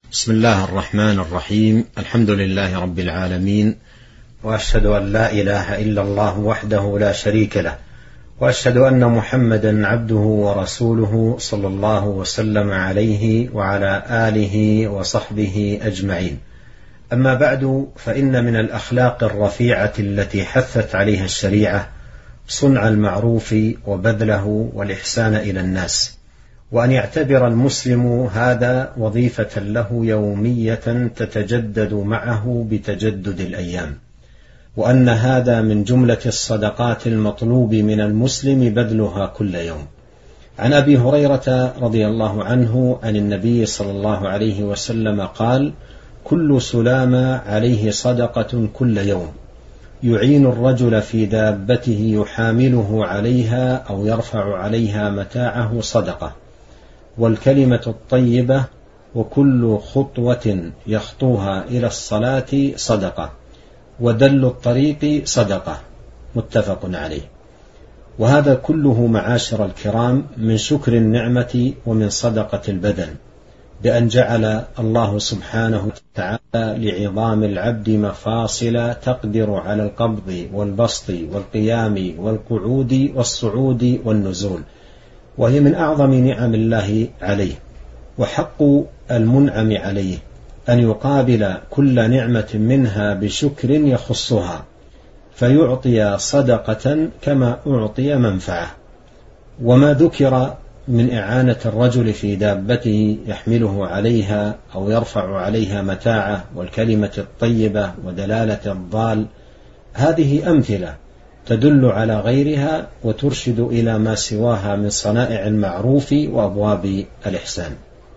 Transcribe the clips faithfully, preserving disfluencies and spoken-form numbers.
بسم الله الرحمن الرحيم. الحمد لله رب العالمين، وأشهد أن لا إله إلا الله وحده لا شريك له، وأشهد أن محمدا عبده ورسوله صلى الله وسلم عليه وعلى آله وصحبه أجمعين. أما بعد، فإن من الأخلاق الرفيعة التي حثت عليها الشريعة صنع المعروف وبذله والإحسان إلى الناس، وأن يعتبر المسلم هذا وظيفة له يومية تتجدد معه بتجدد الأيام، وأن هذا من جملة الصدقات المطلوب من المسلم بذلها كل يوم. عن أبي هريرة رضي الله عنه عن النبي صلى الله عليه وسلم قال: كل سلامة عليه صدقة كل يوم، يعين الرجل في دابته يحامله عليها أو يرفع عليها متاعه صدقة، والكلمة الطيبة وكل خطوة يخطوها إلى الصلاة صدقة، ودل الطريق صدقة، متفق عليه. وهذا كله معاشر الكرام من شكر النعمة ومن صدقة البدن، بأن جعل الله سبحانه وتعالى لعظام العبد مفاصل تقدر على القبض والبسط والقيام والقعود والصعود والنزول، وهي من أعظم نعم الله عليه. وحق المنعم عليه أن يقابل كل نعمة منها بشكر يخصها، فيعطي صدقة كما أعطي منفعة. وما ذكر من إعانة الرجل في دابته يحمله عليها أو يرفع عليها متاعه، والكلمة الطيبة ودلالة الضال، هذه أمثلة تدل على غيرها وترشد إلى ما سواها من صنائع المعروف وأبواب الإحسان.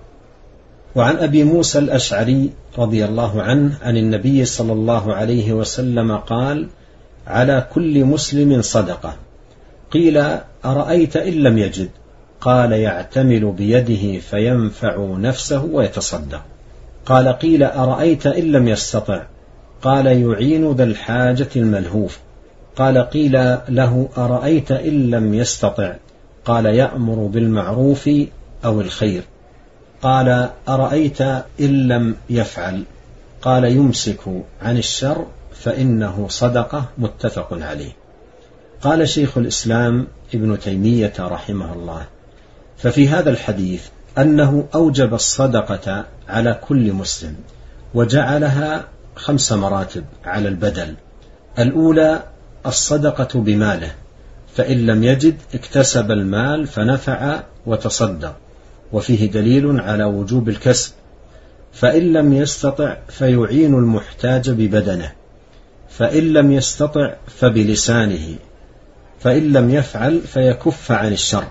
وعن أبي موسى الأشعري رضي الله عنه عن النبي صلى الله عليه وسلم قال: على كل مسلم صدقة. قيل: أرأيت إن لم يجد؟ قال: يعتمل بيده فينفع نفسه ويتصدق. قال: قيل: أرأيت إن لم يستطع؟ قال: يعين ذا الحاجة الملهوف. قال: قيل له: أرأيت إن لم يستطع؟ قال: يأمر بالمعروف أو الخير. قال: أرأيت إن لم يفعل؟ قال: يمسك عن الشر فإنه صدقة، متفق عليه. قال شيخ الإسلام ابن تيمية رحمه الله: ففي هذا الحديث أنه أوجب الصدقة على كل مسلم، وجعلها خمس مراتب على البدل. الأولى الصدقة بماله، فإن لم يجد اكتسب المال فنفع وتصدق، وفيه دليل على وجوب الكسب. فإن لم يستطع فيعين المحتاج ببدنه، فإن لم يستطع فبلسانه، فإن لم يفعل فيكف عن الشر.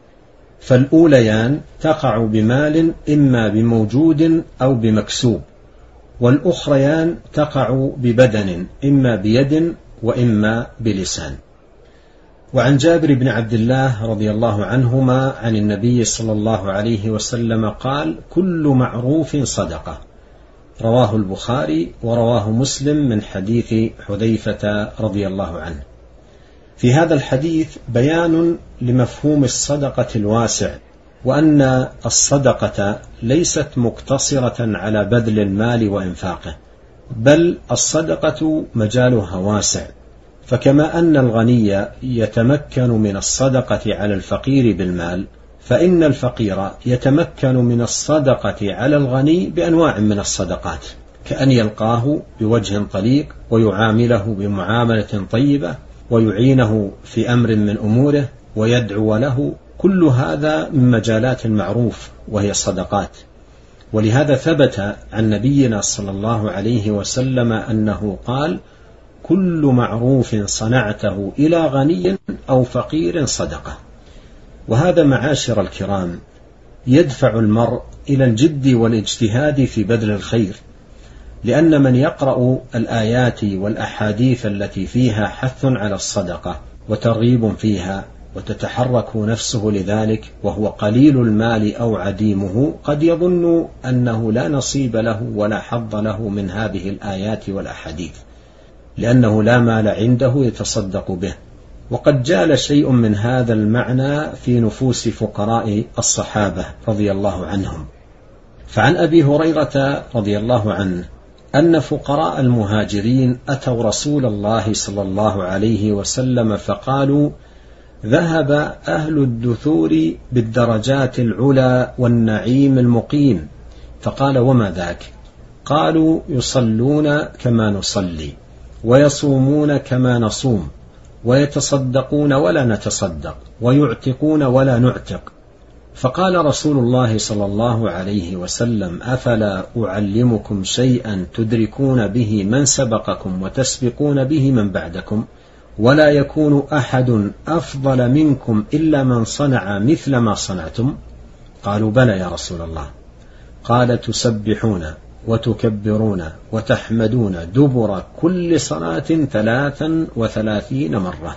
فالأوليان تقع بمال إما بموجود أو بمكسوب، والأخريان تقع ببدن إما بيد وإما بلسان. وعن جابر بن عبد الله رضي الله عنهما عن النبي صلى الله عليه وسلم قال: كل معروف صدقة. رواه البخاري ورواه مسلم من حديث حذيفة رضي الله عنه. في هذا الحديث بيان لمفهوم الصدقة الواسع، وأن الصدقة ليست مقتصرة على بذل المال وإنفاقه، بل الصدقة مجالها واسع. فكما أن الغني يتمكن من الصدقة على الفقير بالمال، فإن الفقير يتمكن من الصدقة على الغني بأنواع من الصدقات، كأن يلقاه بوجه طليق ويعامله بمعاملة طيبة، ويعينه في أمر من أموره، ويدعو له. كل هذا من مجالات المعروف وهي صدقات. ولهذا ثبت عن نبينا صلى الله عليه وسلم أنه قال: كل معروف صنعته إلى غني أو فقير صدقة. وهذا معاشر الكرام يدفع المرء إلى الجد والاجتهاد في بذل الخير، لأن من يقرأ الآيات والأحاديث التي فيها حث على الصدقة وترغيب فيها، وتتحرك نفسه لذلك وهو قليل المال أو عديمه، قد يظن أنه لا نصيب له ولا حظ له من هذه الآيات والأحاديث، لأنه لا مال عنده يتصدق به. وقد جال شيء من هذا المعنى في نفوس فقراء الصحابة رضي الله عنهم، فعن أبي هريرة رضي الله عنه أن فقراء المهاجرين أتوا رسول الله صلى الله عليه وسلم فقالوا: ذهب أهل الدثور بالدرجات العلى والنعيم المقيم. فقال: وما ذاك؟ قالوا: يصلون كما نصلي، ويصومون كما نصوم، ويتصدقون ولا نتصدق، ويعتقون ولا نعتق. فقال رسول الله صلى الله عليه وسلم: أفلا أعلمكم شيئا تدركون به من سبقكم وتسبقون به من بعدكم، ولا يكون أحد أفضل منكم إلا من صنع مثل ما صنعتم؟ قالوا: بلى يا رسول الله. قال: تسبحون وتكبرون وتحمدون دبر كل صلاة ثلاثا وثلاثين مرة.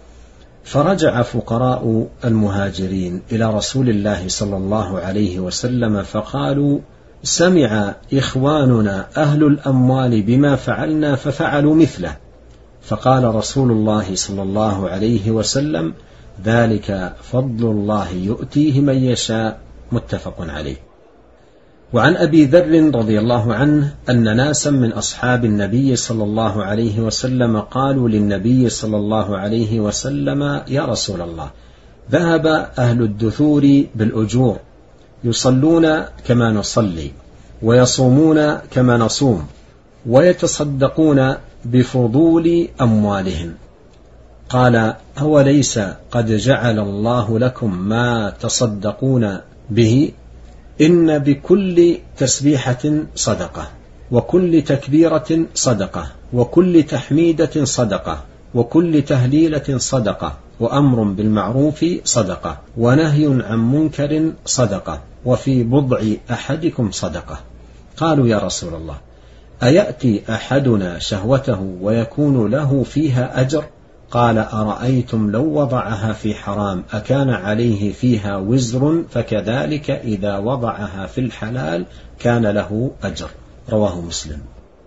فرجع فقراء المهاجرين إلى رسول الله صلى الله عليه وسلم فقالوا: سمع إخواننا أهل الأموال بما فعلنا ففعلوا مثله. فقال رسول الله صلى الله عليه وسلم: ذلك فضل الله يؤتيه من يشاء. متفق عليه. وعن أبي ذر رضي الله عنه أن ناسا من أصحاب النبي صلى الله عليه وسلم قالوا للنبي صلى الله عليه وسلم: يا رسول الله، ذهب أهل الدثور بالأجور، يصلون كما نصلي، ويصومون كما نصوم، ويتصدقون بفضول أموالهم. قال: أوليس قد جعل الله لكم ما تصدقون به؟ إن بكل تسبيحة صدقة، وكل تكبيرة صدقة، وكل تحميدة صدقة، وكل تهليلة صدقة، وأمر بالمعروف صدقة، ونهي عن منكر صدقة، وفي بضع أحدكم صدقة. قالوا: يا رسول الله، أيأتي أحدنا شهوته ويكون له فيها أجر؟ قال: أرأيتم لو وضعها في حرام أكان عليه فيها وزر؟ فكذلك إذا وضعها في الحلال كان له أجر. رواه مسلم.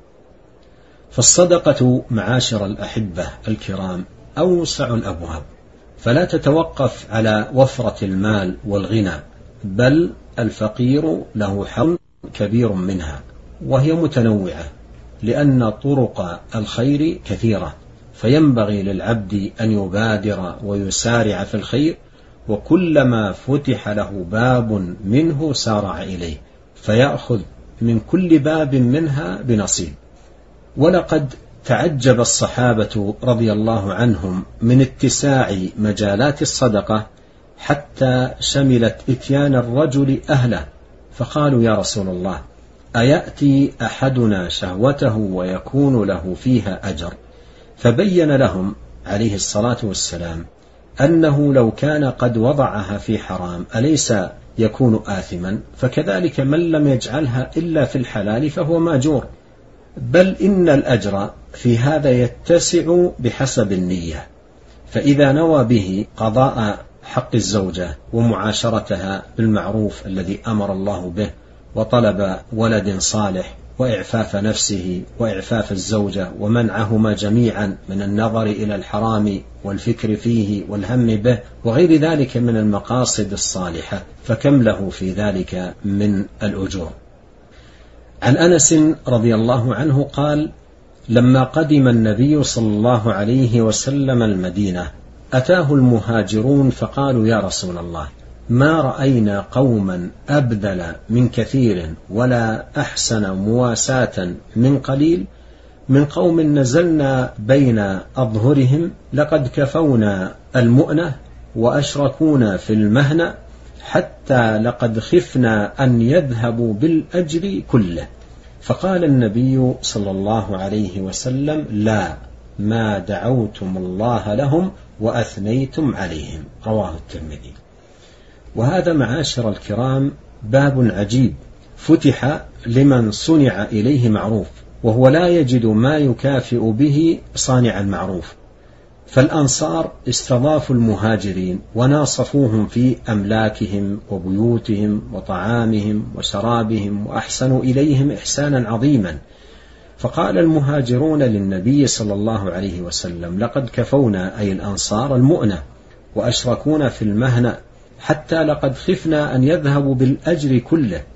فالصدقة معاشر الأحبة الكرام أوسع الأبواب، فلا تتوقف على وفرة المال والغنى، بل الفقير له حظ كبير منها، وهي متنوعة، لأن طرق الخير كثيرة، فينبغي للعبد أن يبادر ويسارع في الخير، وكلما فتح له باب منه سارع إليه، فيأخذ من كل باب منها بنصيب. ولقد تعجب الصحابة رضي الله عنهم من اتساع مجالات الصدقة حتى شملت إتيان الرجل أهله، فقالوا: يا رسول الله، أيأتي أحدنا شهوته ويكون له فيها أجر؟ فبين لهم عليه الصلاة والسلام أنه لو كان قد وضعها في حرام أليس يكون آثما؟ فكذلك من لم يجعلها إلا في الحلال فهو ماجور، بل إن الأجر في هذا يتسع بحسب النية. فإذا نوى به قضاء حق الزوجة ومعاشرتها بالمعروف الذي أمر الله به، وطلب ولد صالح، وإعفاف نفسه وإعفاف الزوجة، ومنعهما جميعا من النظر إلى الحرام والفكر فيه والهم به، وغير ذلك من المقاصد الصالحة، فكم له في ذلك من الأجور. عن أنس رضي الله عنه قال: لما قدم النبي صلى الله عليه وسلم المدينة أتاه المهاجرون فقالوا: يا رسول الله، ما رأينا قوما أبدل من كثير ولا أحسن مواساة من قليل من قوم نزلنا بين أظهرهم، لقد كفونا المؤنة وأشركونا في المهنة، حتى لقد خفنا أن يذهبوا بالأجر كله. فقال النبي صلى الله عليه وسلم: لا، ما دعوتم الله لهم وأثنيتم عليهم. رواه الترمذي. وهذا معاشر الكرام باب عجيب فتح لمن صنع إليه معروف، وهو لا يجد ما يكافئ به صانع المعروف. فالأنصار استضافوا المهاجرين وناصفوهم في أملاكهم وبيوتهم وطعامهم وشرابهم، وأحسنوا إليهم إحسانا عظيما. فقال المهاجرون للنبي صلى الله عليه وسلم: لقد كفونا أي الأنصار المؤنة وأشركونا في المهنة، حتى لقد خفنا أن يذهبوا بالأجر كله.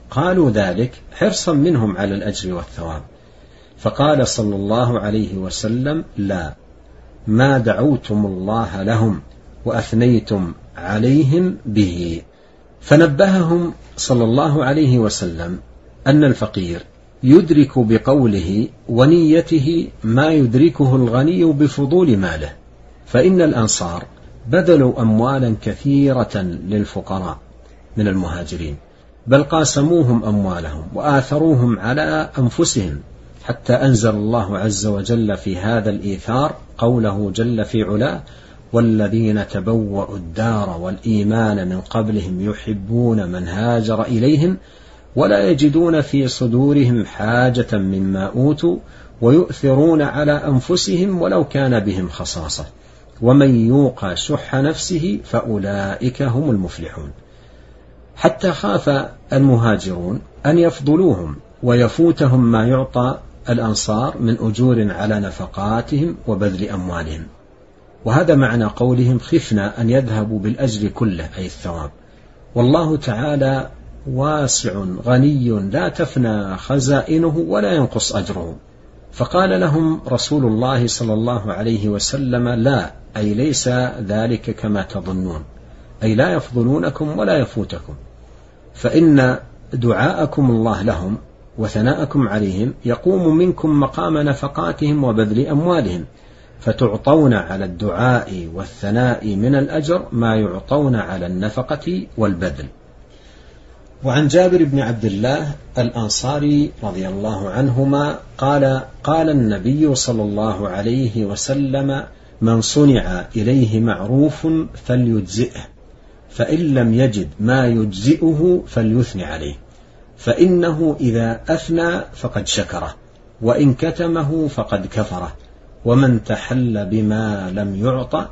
قالوا ذلك حرصا منهم على الأجر والثواب، فقال صلى الله عليه وسلم: لا، ما دعوتم الله لهم وأثنيتم عليهم به. فنبههم صلى الله عليه وسلم أن الفقير يدرك بقوله ونيته ما يدركه الغني بفضول ماله، فإن الأنصار بذلوا أموالا كثيرة للفقراء من المهاجرين، بل قاسموهم أموالهم وآثروهم على أنفسهم، حتى أنزل الله عز وجل في هذا الإيثار قوله جل في علاه: والذين تبوأوا الدار والإيمان من قبلهم يحبون من هاجر إليهم ولا يجدون في صدورهم حاجة مما أوتوا ويؤثرون على أنفسهم ولو كان بهم خصاصة ومن يوق شح نفسه فأولئك هم المفلحون. حتى خاف المهاجرون أن يفضلوهم ويفوتهم ما يعطى الأنصار من أجور على نفقاتهم وبذل أموالهم، وهذا معنى قولهم: خفنا أن يذهبوا بالأجر كله، أي الثواب، والله تعالى واسع غني لا تفنى خزائنه ولا ينقص أجره. فقال لهم رسول الله صلى الله عليه وسلم: لا، أي ليس ذلك كما تظنون، أي لا يفضلونكم ولا يفوتكم، فإن دعاءكم الله لهم وثناءكم عليهم يقوم منكم مقام نفقاتهم وبذل أموالهم، فتعطون على الدعاء والثناء من الأجر ما يعطون على النفقة والبذل. وعن جابر بن عبد الله الأنصاري رضي الله عنهما قال: قال النبي صلى الله عليه وسلم: من صنع إليه معروف فليجزئه، فإن لم يجد ما يجزئه فليثني عليه، فإنه إذا أثنى فقد شكره، وإن كتمه فقد كفره، ومن تحل بما لم يعط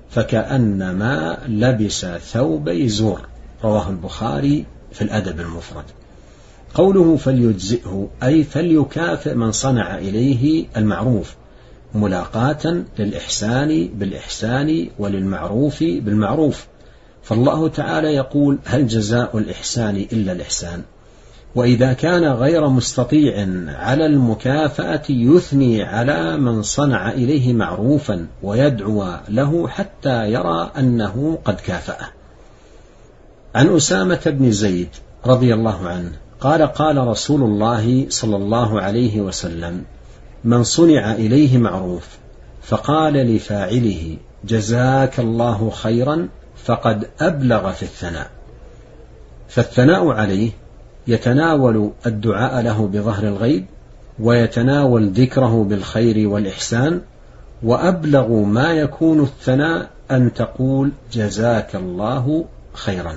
فكأنما لبس ثوبي زور. رواه البخاري في الأدب المفرد. قوله فليجزئه أي فليكافئ من صنع إليه المعروف، ملاقاة للإحسان بالإحسان وللمعروف بالمعروف، فالله تعالى يقول: هل جزاء الإحسان إلا الإحسان؟ وإذا كان غير مستطيع على المكافأة يثني على من صنع إليه معروفا ويدعو له حتى يرى أنه قد كافأه. عن أسامة بن زيد رضي الله عنه قال: قال رسول الله صلى الله عليه وسلم: من صنع إليه معروف فقال لفاعله جزاك الله خيرا فقد أبلغ في الثناء. فالثناء عليه يتناول الدعاء له بظهر الغيب، ويتناول ذكره بالخير والإحسان، وأبلغ ما يكون الثناء أن تقول جزاك الله خيرا.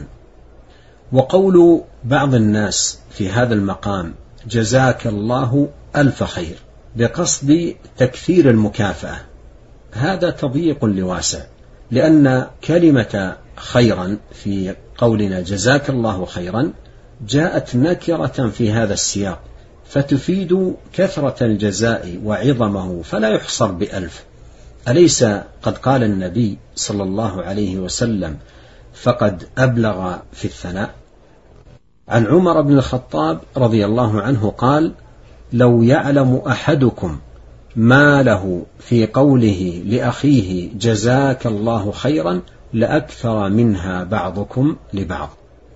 وقول بعض الناس في هذا المقام جزاك الله ألف خير بقصد تكثير المكافأة، هذا تضييق لواسع، لأن كلمة خيرا في قولنا جزاك الله خيرا جاءت نكرة في هذا السياق، فتفيد كثرة الجزاء وعظمه فلا يحصر بألف. أليس قد قال النبي صلى الله عليه وسلم: فقد أبلغ في الثناء؟ عن عمر بن الخطاب رضي الله عنه قال: لو يعلم أحدكم ما له في قوله لأخيه جزاك الله خيرا لأكثر منها بعضكم لبعض.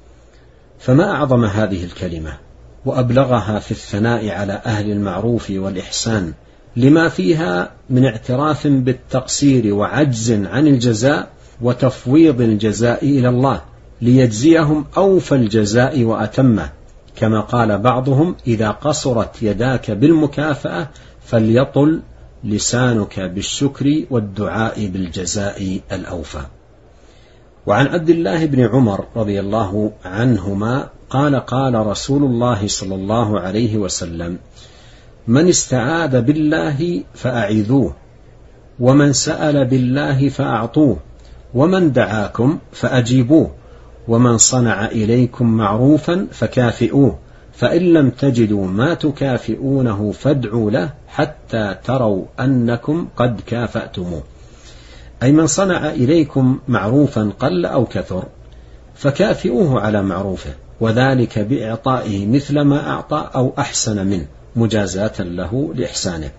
فما أعظم هذه الكلمة وأبلغها في الثناء على أهل المعروف والإحسان، لما فيها من اعتراف بالتقصير وعجز عن الجزاء وتفويض الجزاء إلى الله ليجزيهم أوفى الجزاء وأتمه، كما قال بعضهم: إذا قصرت يداك بالمكافأة فليطل لسانك بالشكر والدعاء بالجزاء الأوفى. وعن عبد الله بن عمر رضي الله عنهما قال: قال رسول الله صلى الله عليه وسلم: من استعاذ بالله فأعيذوه، ومن سأل بالله فأعطوه، ومن دعاكم فأجيبوه، ومن صنع إليكم معروفا فكافئوه، فإن لم تجدوا ما تكافئونه فادعوا له حتى تروا أنكم قد كافأتموه. أي من صنع إليكم معروفا قل أو كثر فكافئوه على معروفه، وذلك بإعطائه مثل ما أعطى أو أحسن منه مجازاة له لإحسانه.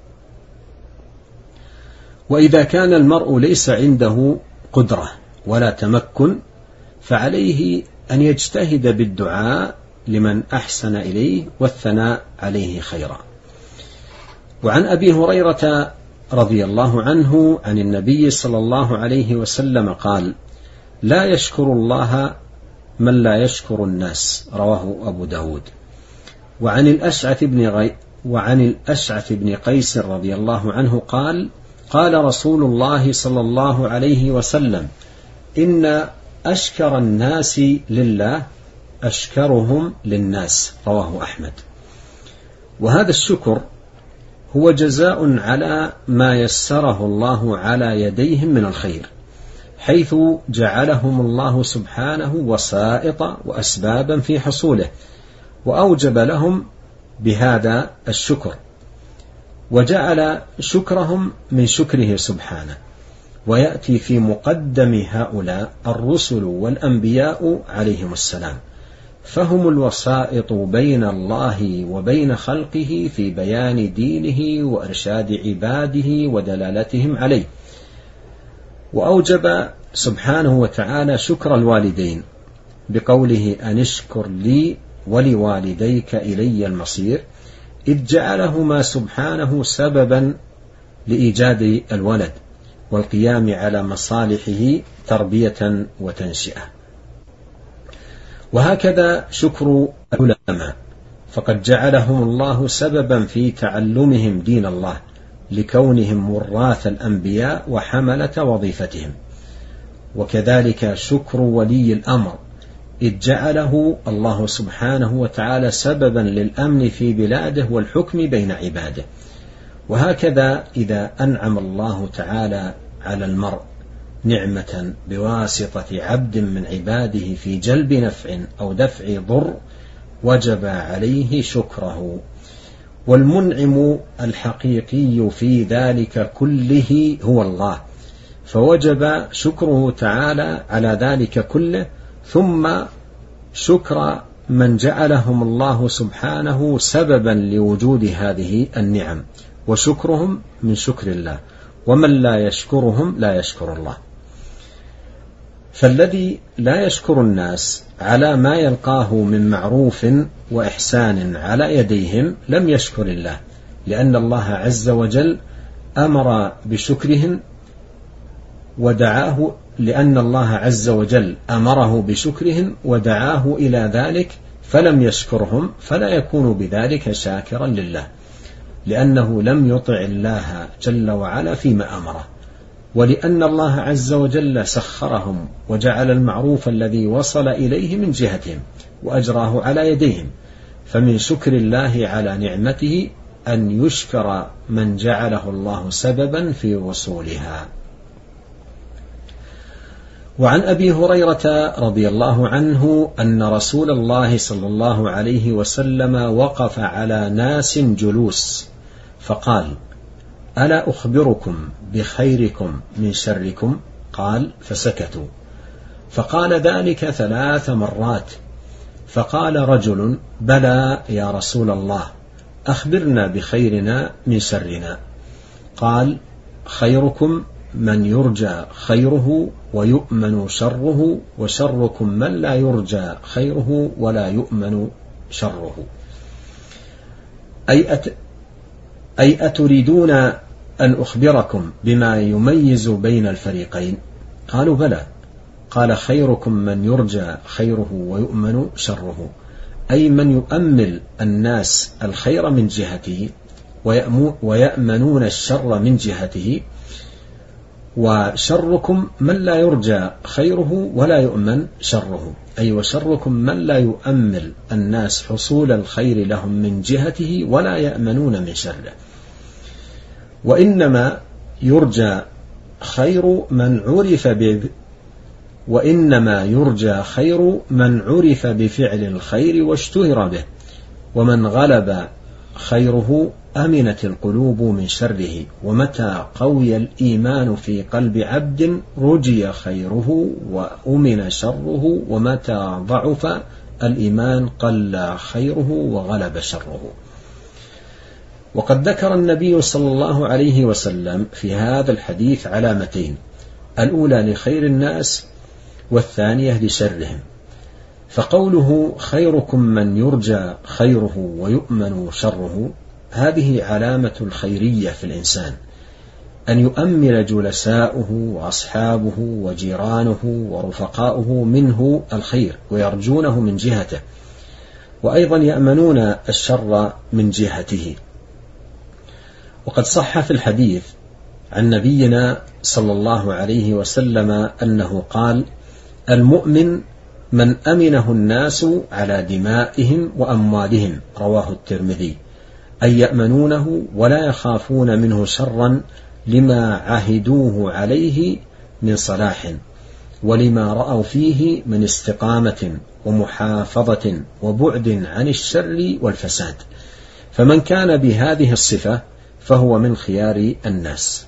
وإذا كان المرء ليس عنده قدرة ولا تمكن فعليه أن يجتهد بالدعاء لمن أحسن إليه والثناء عليه خيرا. وعن أبي هريرة رضي الله عنه عن النبي صلى الله عليه وسلم قال: لا يشكر الله من لا يشكر الناس، رواه أبو داود. وعن الأشعث بن غي وعن الأشعث بن قيس رضي الله عنه قال: قال رسول الله صلى الله عليه وسلم: إن أشكر الناس لله أشكرهم للناس، رواه أحمد. وهذا الشكر هو جزاء على ما يسره الله على يديهم من الخير، حيث جعلهم الله سبحانه وسائط وأسبابا في حصوله، وأوجب لهم بهذا الشكر، وجعل شكرهم من شكره سبحانه. ويأتي في مقدم هؤلاء الرسل والأنبياء عليهم السلام، فهم الوسائط بين الله وبين خلقه في بيان دينه وإرشاد عباده ودلالتهم عليه. وأوجب سبحانه وتعالى شكر الوالدين بقوله: أن اشكر لي ولوالديك إلي المصير، إذ جعلهما سبحانه سببا لإيجاد الولد والقيام على مصالحه تربية وتنشئة. وهكذا شكر العلماء، فقد جعلهم الله سببا في تعلمهم دين الله لكونهم وراث الأنبياء وحملة وظيفتهم. وكذلك شكر ولي الأمر، إذ جعله الله سبحانه وتعالى سببا للأمن في بلاده والحكم بين عباده. وهكذا إذا أنعم الله تعالى على المرء نعمة بواسطة عبد من عباده في جلب نفع أو دفع ضر، وجب عليه شكره. والمنعم الحقيقي في ذلك كله هو الله، فوجب شكره تعالى على ذلك كله، ثم شكر من جعلهم الله سبحانه سببا لوجود هذه النعم، وشكرهم من شكر الله، ومن لا يشكرهم لا يشكر الله. فالذي لا يشكر الناس على ما يلقاه من معروف وإحسان على يديهم لم يشكر الله، لأن الله عز وجل أمر بشكرهم ودعاه لأن الله عز وجل أمره بشكرهم ودعاه إلى ذلك، فلم يشكرهم فلا يكون بذلك شاكرا لله، لأنه لم يطع الله جل وعلا فيما أمره، ولأن الله عز وجل سخرهم وجعل المعروف الذي وصل إليه من جهتهم وأجراه على يديهم. فمن شكر الله على نعمته أن يشكر من جعله الله سببا في وصولها. وعن أبي هريرة رضي الله عنه أن رسول الله صلى الله عليه وسلم وقف على ناس جلوس فقال: ألا أخبركم بخيركم من شركم؟ قال: فسكتوا. فقال ذلك ثلاث مرات، فقال رجل: بلى يا رسول الله، أخبرنا بخيرنا من شرنا. قال: خيركم من يرجى خيره ويؤمن شره، وشركم من لا يرجى خيره ولا يؤمن شره. أي, أت أي أتريدون أن أخبركم بما يميز بين الفريقين؟ قالوا: بلى. قال: خيركم من يرجى خيره ويؤمن شره، أي من يؤمل الناس الخير من جهته ويأمنون الشر من جهته. وشركم من لا يرجى خيره ولا يؤمن شره، أي وشركم من لا يؤمل الناس حصول الخير لهم من جهته ولا يأمنون من شره. وإنما يرجى خير من عرف ب وإنما يرجى خير من عرف بفعل الخير واشتهر به، ومن غلب خيره أمنت القلوب من شره. ومتى قوي الإيمان في قلب عبد رجي خيره وأمن شره، ومتى ضعف الإيمان قل خيره وغلب شره. وقد ذكر النبي صلى الله عليه وسلم في هذا الحديث علامتين: الأولى لخير الناس، والثانية لشرهم. فقوله خيركم من يرجى خيره ويؤمن شره، هذه علامة الخيرية في الإنسان، أن يؤمل جلساؤه وأصحابه وجيرانه ورفقاؤه منه الخير ويرجونه من جهته، وأيضا يأمنون الشر من جهته. وقد صح في الحديث عن نبينا صلى الله عليه وسلم أنه قال: المؤمن من أمنه الناس على دمائهم وأموالهم، رواه الترمذي، أي يأمنونه ولا يخافون منه شرا لما عهدوه عليه من صلاح، ولما رأوا فيه من استقامة ومحافظة وبعد عن الشر والفساد. فمن كان بهذه الصفة فهو من خيار الناس.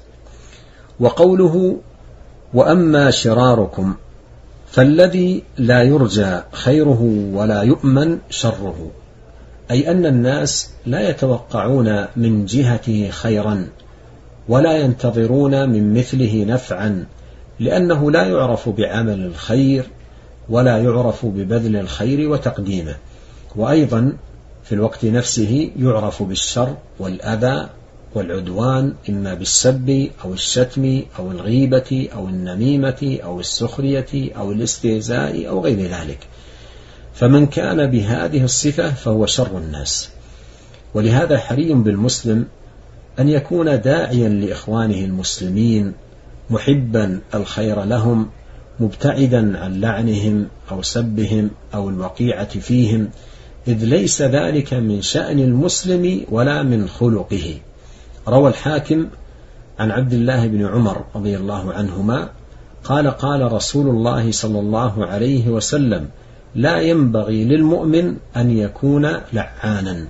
وقوله وأما شراركم، فالذي لا يرجى خيره ولا يؤمن شره، أي أن الناس لا يتوقعون من جهته خيرا ولا ينتظرون من مثله نفعا، لأنه لا يعرف بعمل الخير ولا يعرف ببذل الخير وتقديمه، وأيضا في الوقت نفسه يعرف بالشر والأذى والعدوان، إما بالسب أو الشتم أو الغيبة أو النميمة أو السخرية أو الاستهزاء أو غير ذلك. فمن كان بهذه الصفة فهو شر الناس. ولهذا حري بالمسلم أن يكون داعيا لإخوانه المسلمين، محبا الخير لهم، مبتعدا عن لعنهم أو سبهم أو الوقيعة فيهم، إذ ليس ذلك من شأن المسلم ولا من خلقه. روى الحاكم عن عبد الله بن عمر رضي الله عنهما قال: قال رسول الله صلى الله عليه وسلم: لا ينبغي للمؤمن أن يكون لعانا.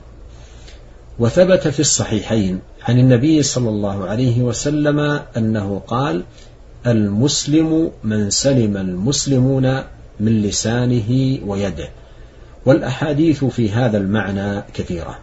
وثبت في الصحيحين عن النبي صلى الله عليه وسلم أنه قال: المسلم من سلم المسلمون من لسانه ويده. والأحاديث في هذا المعنى كثيرة.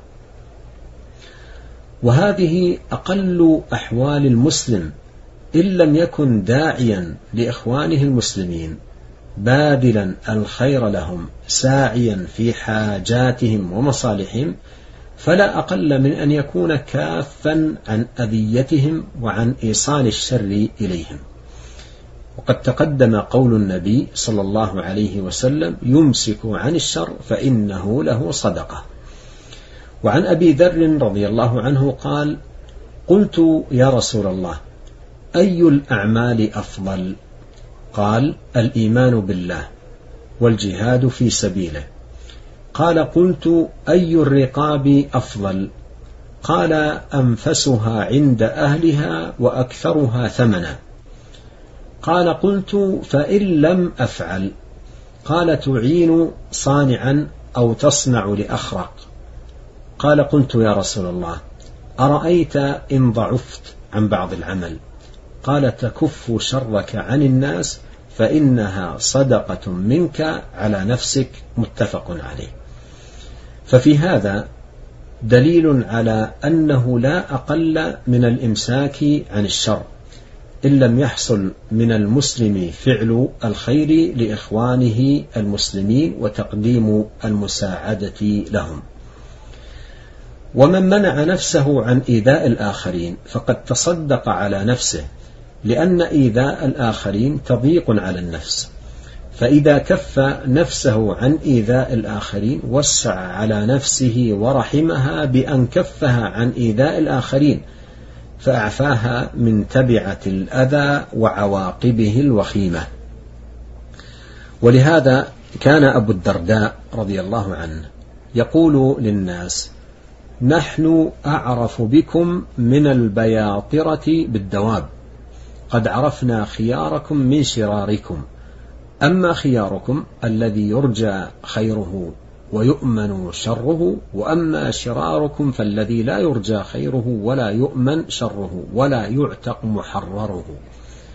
وهذه أقل أحوال المسلم إن لم يكن داعيا لإخوانه المسلمين، باذلا الخير لهم، ساعيا في حاجاتهم ومصالحهم، فلا أقل من أن يكون كافا عن أذيتهم وعن إيصال الشر إليهم. وقد تقدم قول النبي صلى الله عليه وسلم: يمسك عن الشر فإنه له صدقة. وعن أبي ذر رضي الله عنه قال: قلت يا رسول الله، أي الأعمال أفضل؟ قال: الإيمان بالله والجهاد في سبيله. قال: قلت أي الرقاب أفضل؟ قال: أنفسها عند أهلها وأكثرها ثمنا. قال: قلت فإن لم أفعل؟ قال: تعين صانعا أو تصنع لأخرق. قال: قلت يا رسول الله، أرأيت إن ضعفت عن بعض العمل؟ قال: تكف شرك عن الناس فإنها صدقة منك على نفسك. متفق عليه. ففي هذا دليل على أنه لا أقل من الإمساك عن الشر إن لم يحصل من المسلم فعل الخير لإخوانه المسلمين وتقديم المساعدة لهم. ومن منع نفسه عن إيذاء الآخرين فقد تصدق على نفسه، لأن إيذاء الآخرين تضييق على النفس، فإذا كف نفسه عن إيذاء الآخرين وسع على نفسه ورحمها بأن كفها عن إيذاء الآخرين، فأعفاها من تبعة الأذى وعواقبه الوخيمة. ولهذا كان أبو الدرداء رضي الله عنه يقول للناس: نحن أعرف بكم من البياطرة بالدواب، قد عرفنا خياركم من شراركم، أما خياركم الذي يرجى خيره ويؤمن شره، وأما شراركم فالذي لا يرجى خيره ولا يؤمن شره ولا يعتق محرره.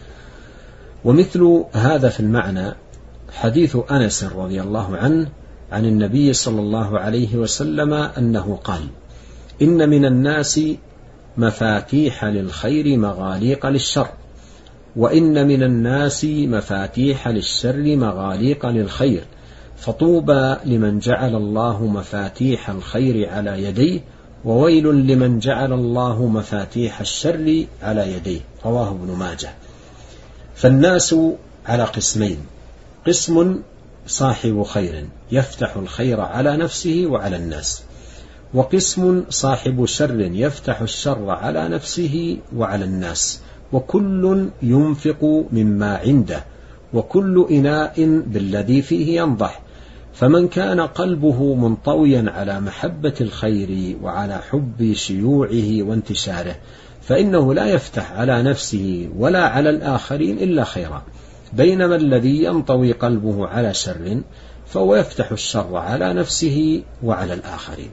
ومثل هذا في المعنى حديث أنس رضي الله عنه عن النبي صلى الله عليه وسلم أنه قال: إن من الناس مفاتيح للخير مغاليق للشر، وإن من الناس مفاتيح للشر مغاليق للخير، فطوبى لمن جعل الله مفاتيح الخير على يديه، وويل لمن جعل الله مفاتيح الشر على يديه. رواه ابن ماجه. فالناس على قسمين: قسم صاحب خير يفتح الخير على نفسه وعلى الناس، وقسم صاحب شر يفتح الشر على نفسه وعلى الناس، وكل ينفق مما عنده، وكل إناء بالذي فيه ينضح. فمن كان قلبه منطويا على محبة الخير وعلى حب شيوعه وانتشاره، فإنه لا يفتح على نفسه ولا على الآخرين إلا خيرا، بينما الذي ينطوي قلبه على شر فهو يفتح الشر على نفسه وعلى الآخرين.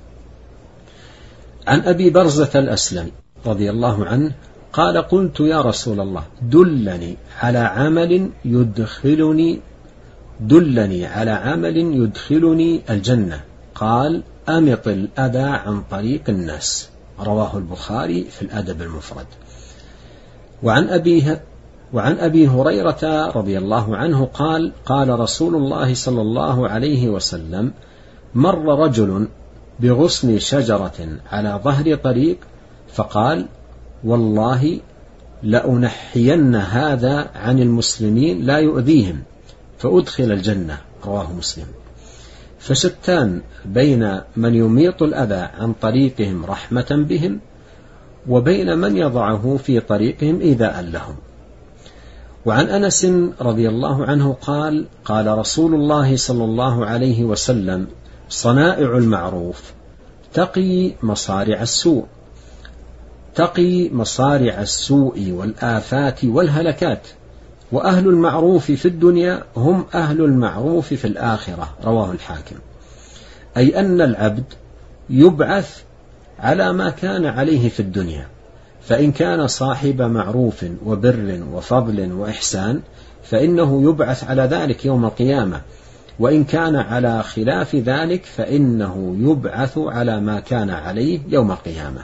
عن أبي برزة الأسلمي رضي الله عنه قال: قلت يا رسول الله دلني على عمل يدخلني دلني على عمل يدخلني الجنة. قال: أمط الأذى عن طريق الناس. رواه البخاري في الأدب المفرد. وعن أبيه وعن أبي هريرة رضي الله عنه قال: قال رسول الله صلى الله عليه وسلم: مر رجل بغصن شجرة على ظهر طريق، فقال: والله لأنحين هذا عن المسلمين لا يؤذيهم، فأدخل الجنة. رواه مسلم. فشتان بين من يميط الأذى عن طريقهم رحمة بهم، وبين من يضعه في طريقهم إيذاء لهم. وعن أنس رضي الله عنه قال: قال رسول الله صلى الله عليه وسلم: صنائع المعروف تقي مصارع السوء تقي مصارع السوء والآفات والهلكات، وأهل المعروف في الدنيا هم أهل المعروف في الآخرة. رواه الحاكم. أي أن العبد يبعث على ما كان عليه في الدنيا، فإن كان صاحب معروف وبر وفضل وإحسان فإنه يبعث على ذلك يوم القيامة، وإن كان على خلاف ذلك فإنه يبعث على ما كان عليه يوم القيامة.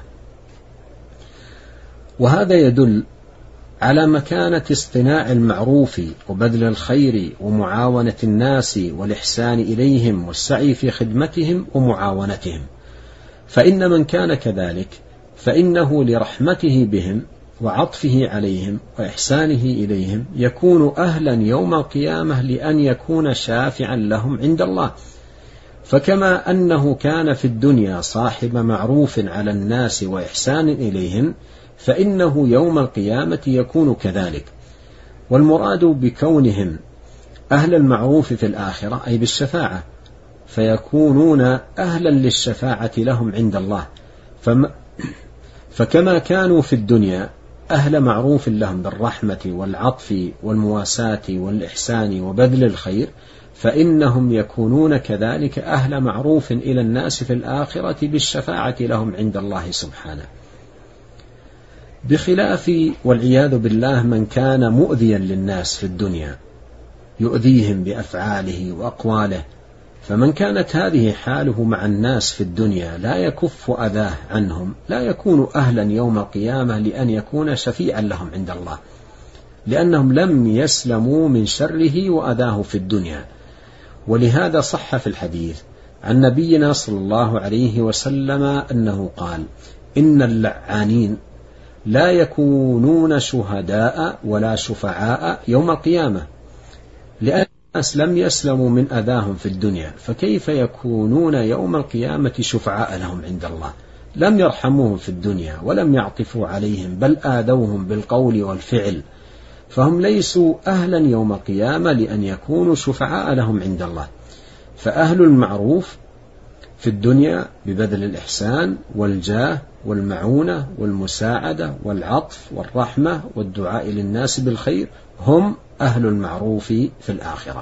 وهذا يدل على مكانة اصطناع المعروف وبذل الخير ومعاونة الناس والإحسان إليهم والسعي في خدمتهم ومعاونتهم. فإن من كان كذلك فإنه لرحمته بهم وعطفه عليهم وإحسانه إليهم يكون أهلا يوم القيامة لأن يكون شافعا لهم عند الله. فكما أنه كان في الدنيا صاحب معروف على الناس وإحسان إليهم، فإنه يوم القيامة يكون كذلك. والمراد بكونهم أهل المعروف في الآخرة أي بالشفاعة، فيكونون أهلا للشفاعة لهم عند الله. فما فكما كانوا في الدنيا أهل معروف لهم بالرحمة والعطف والمواساة والإحسان وبذل الخير، فإنهم يكونون كذلك أهل معروف إلى الناس في الآخرة بالشفاعة لهم عند الله سبحانه. بخلاف والعياذ بالله من كان مؤذيا للناس في الدنيا يؤذيهم بأفعاله وأقواله، فمن كانت هذه حاله مع الناس في الدنيا لا يكف أذاه عنهم لا يكون أهلا يوم القيامة لأن يكون شفيعا لهم عند الله، لأنهم لم يسلموا من شره وأذاه في الدنيا. ولهذا صح في الحديث عن نبينا صلى الله عليه وسلم أنه قال: إن اللعانين لا يكونون شهداء ولا شفعاء يوم القيامة، لأن الناس لم يسلموا من أذاهم في الدنيا، فكيف يكونون يوم القيامة شفعاء لهم عند الله؟ لم يرحموهم في الدنيا ولم يعطفوا عليهم، بل آذوهم بالقول والفعل، فهم ليسوا أهلا يوم القيامة لأن يكونوا شفعاء لهم عند الله. فأهل المعروف في الدنيا ببذل الإحسان والجاه والمعونة والمساعدة والعطف والرحمة والدعاء للناس بالخير هم أهل المعروف في الآخرة.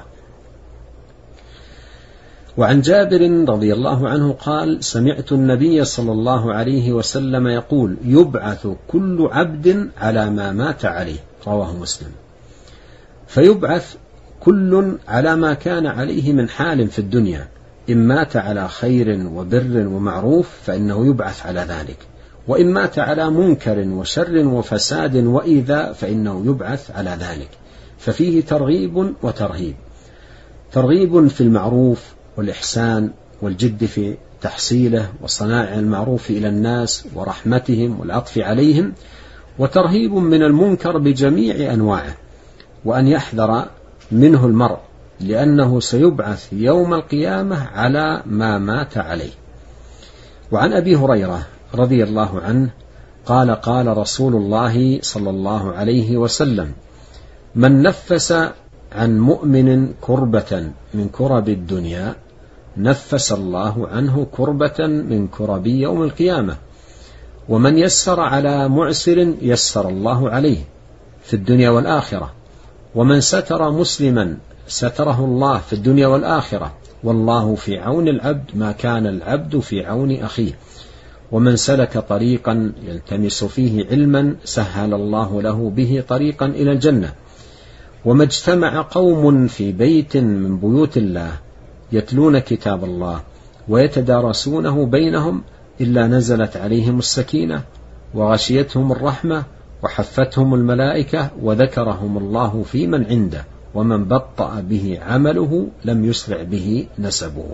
وعن جابر رضي الله عنه قال: سمعت النبي صلى الله عليه وسلم يقول: يبعث كل عبد على ما مات عليه. رواه مسلم. فيبعث كل على ما كان عليه من حال في الدنيا، إن مات على خير وبر ومعروف فإنه يبعث على ذلك، وإن مات على منكر وشر وفساد وإيذاء فإنه يبعث على ذلك. ففيه ترغيب وترهيب، ترغيب في المعروف والإحسان والجد في تحصيله وصناعة المعروف إلى الناس ورحمتهم والعطف عليهم، وترهيب من المنكر بجميع أنواعه، وأن يحذر منه المرء لأنه سيبعث يوم القيامة على ما مات عليه. وعن أبي هريرة رضي الله عنه قال قال رسول الله صلى الله عليه وسلم: من نفس عن مؤمن كربة من كرب الدنيا نفس الله عنه كربة من كرب يوم القيامة، ومن يسر على معسر يسر الله عليه في الدنيا والآخرة، ومن ستر مسلما ستره الله في الدنيا والآخرة، والله في عون العبد ما كان العبد في عون أخيه، ومن سلك طريقا يلتمس فيه علما سهل الله له به طريقا إلى الجنة. وما اجتمع قوم في بيت من بيوت الله يتلون كتاب الله ويتدارسونه بينهم إلا نزلت عليهم السكينة وغشيتهم الرحمة وحفتهم الملائكة وذكرهم الله في من عنده، ومن بطأ به عمله لم يسرع به نسبه.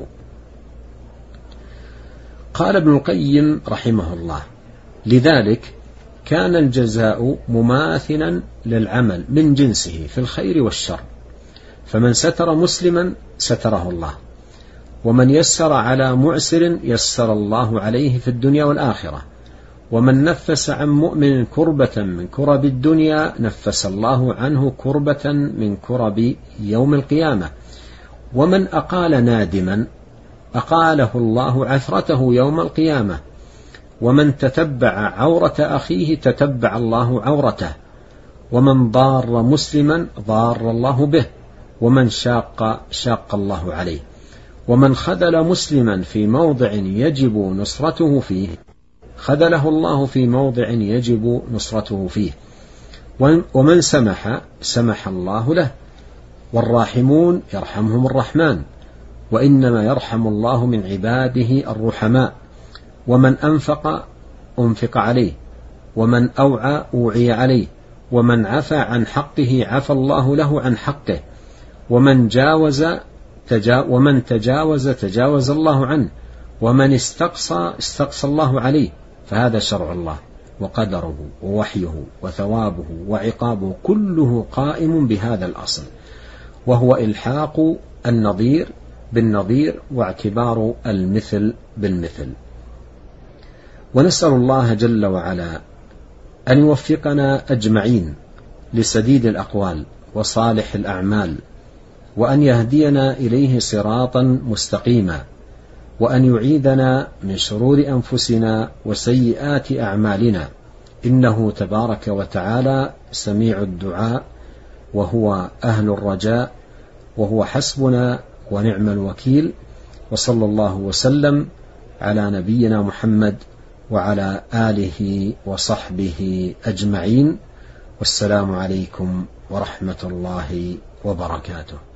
قال ابن القيم رحمه الله: لذلك كان الجزاء مماثلا للعمل من جنسه في الخير والشر، فمن ستر مسلما ستره الله، ومن يسر على معسر يسر الله عليه في الدنيا والآخرة، ومن نفس عن مؤمن كربة من كرب الدنيا نفس الله عنه كربة من كرب يوم القيامة، ومن أقال نادما أقاله الله عثرته يوم القيامة، ومن تتبع عورة أخيه تتبع الله عورته، ومن ضار مسلما ضار الله به، ومن شاق شاق الله عليه، ومن خذل مسلما في موضع يجب نصرته فيه خذله الله في موضع يجب نصرته فيه، ومن سمح سمح الله له، والراحمون يرحمهم الرحمن، وإنما يرحم الله من عباده الرحماء، ومن أنفق أنفق عليه، ومن أوعى أوعي عليه، ومن عفى عن حقه عفى الله له عن حقه، ومن جاوز تجا ومن تجاوز تجاوز الله عنه، ومن استقصى استقصى الله عليه. فهذا شرع الله وقدره ووحيه وثوابه وعقابه كله قائم بهذا الأصل، وهو إلحاق النظير بالنظير واعتبار المثل بالمثل. ونسأل الله جل وعلا أن يوفقنا أجمعين لسديد الأقوال وصالح الأعمال، وأن يهدينا إليه صراطا مستقيما، وأن يعيذنا من شرور أنفسنا وسيئات أعمالنا، إنه تبارك وتعالى سميع الدعاء، وهو أهل الرجاء، وهو حسبنا ونعم الوكيل. وصلى الله وسلم على نبينا محمد وعلى آله وصحبه أجمعين، والسلام عليكم ورحمة الله وبركاته.